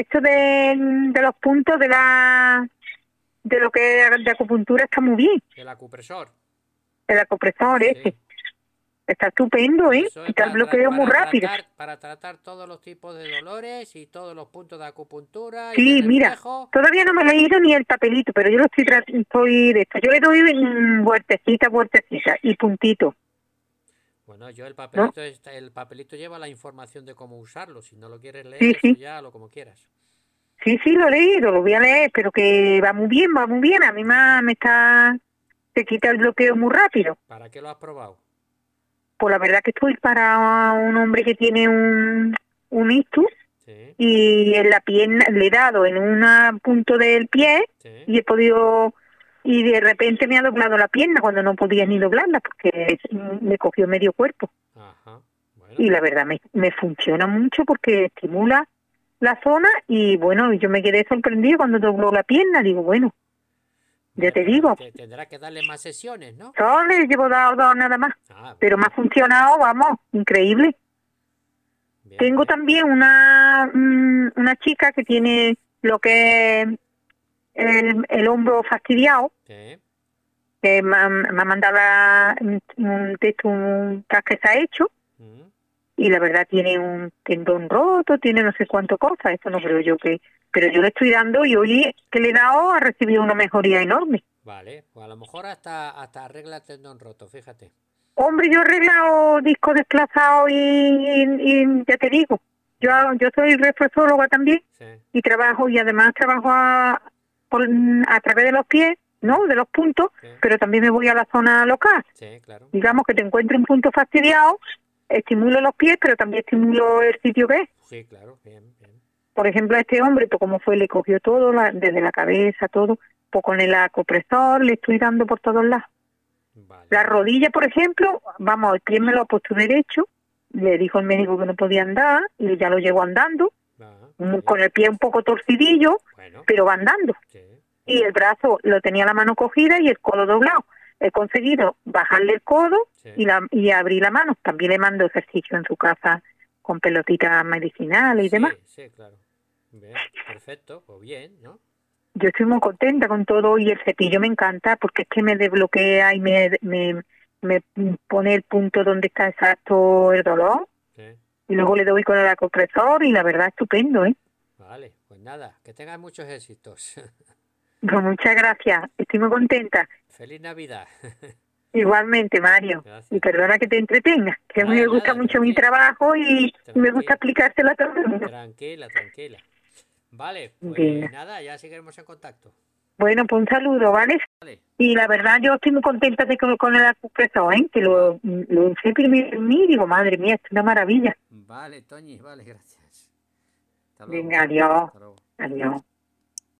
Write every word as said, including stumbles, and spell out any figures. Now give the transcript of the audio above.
esto de, de los puntos de la de lo que es de acupuntura está muy bien. El acupresor. El acupresor Sí. ese. Está estupendo, ¿eh? Eso es Quita el para, bloqueo para muy rápido. tratar, para tratar todos los tipos de dolores y todos los puntos de acupuntura y de Sí, mira, reflejo. todavía no me he leído ni el papelito, pero yo lo estoy, tra- estoy de esto. Yo le doy mm, vueltecita, vueltecita y puntito, Bueno, yo el ¿no? papelito está- el papelito lleva la información de cómo usarlo. Si no lo quieres leer, Sí, eso sí, ya lo como quieras. sí, sí, lo he leído, lo voy a leer, pero que va muy bien, va muy bien. A mí Bueno, me, me está, se quita el bloqueo muy rápido. ¿para qué lo has probado? Pues la verdad que estoy para un hombre que tiene un, un ictus Sí, y en la pierna le he dado en un punto del pie sí. y he podido, y de repente me ha doblado la pierna cuando no podía ni doblarla porque me cogió medio cuerpo. Ajá. Bueno, Y la pues verdad me, me funciona mucho porque estimula la zona y bueno, yo me quedé sorprendido cuando dobló la pierna. Digo, bueno, ya vale, te pero digo, te, tendrás que darle más sesiones, ¿no? solo le llevo dado dos nada más, Ah, pero me ha bueno. funcionado, vamos, increíble. Bien, Tengo bien. también una, mm, una chica que tiene lo que es el, el hombro fastidiado, Sí. que me, ha me ha mandado la- un, un texto, un test que se ha hecho, Mm, y la verdad tiene un tendón roto, tiene no sé cuánto cosas, eso no creo yo que... Pero yo le estoy dando y hoy que le he dado ha recibido una mejoría enorme. vale, pues a lo mejor hasta, hasta arregla el tendón roto, fíjate. Hombre, yo he arreglado discos desplazados y, y, y ya te digo, yo, Mm, yo soy reflexóloga también sí. y trabajo y además trabajo a, por- a través de los pies, ¿no? De los puntos, Sí, pero también me voy a la zona local. sí, claro. Digamos que te encuentro un punto fastidiado, estimulo los pies, pero también estimulo el sitio que es. Sí, claro, bien, bien. Por ejemplo, a este hombre, pues como fue, le cogió todo, la- desde la cabeza, todo, pues con el acopresor le estoy dando por todos lados. Vale, La bueno. rodilla, por ejemplo, vamos, el pie me lo ha puesto derecho, le dijo el médico que no podía andar y ya lo llevo andando, Ah, mm, bien. con el pie un poco torcidillo, Bueno, pero va andando. sí. Y el brazo lo tenía la mano cogida y el codo doblado. He conseguido bajarle el codo Sí, y, la, y abrir la mano. También le mando ejercicio en su casa con pelotitas medicinales y demás. sí, sí, claro. Bien, perfecto, pues bien, ¿no? Yo estoy muy contenta con todo y el cepillo me encanta porque es que me desbloquea y me, me, me pone el punto donde está exacto el dolor Sí. y luego le doy con el acupresor y la verdad estupendo, ¿eh? Vale, pues nada, que tengas muchos éxitos. Pues muchas gracias, estoy muy contenta. Feliz Navidad. Igualmente, Mario. Y Gracias. perdona que te entretenga, que a mí Nada, me gusta nada, mucho mi tranquila, trabajo y, y me gusta tranquila, aplicárselo a todo el mundo. tranquila, tranquila. Vale, pues Venga. nada, ya seguiremos en contacto. Bueno, pues un saludo, ¿vale? Vale, Y la verdad yo estoy muy contenta de con, con el acupresor, ¿eh? Que va, lo, lo usé primero en mí y digo, madre mía, esto es una maravilla. vale, Toñi, vale, gracias. Hasta luego, Venga, adiós. hasta luego. Adiós.